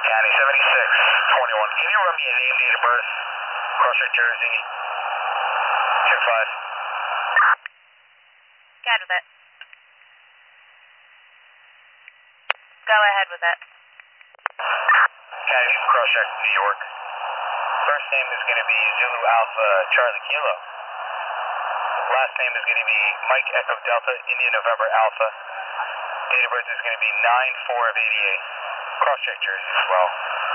County 7621. Can you run me a name, date of birth, cross-check Jersey, 25? Got with it. Go ahead with it. County, cross-check New York. First name is going to be Zulu Alpha Charlie Kilo. Last name is going to be Mike Echo Delta Indian November Alpha. Date of birth is going to be 9/4 of '88. Cross-check Jersey as well.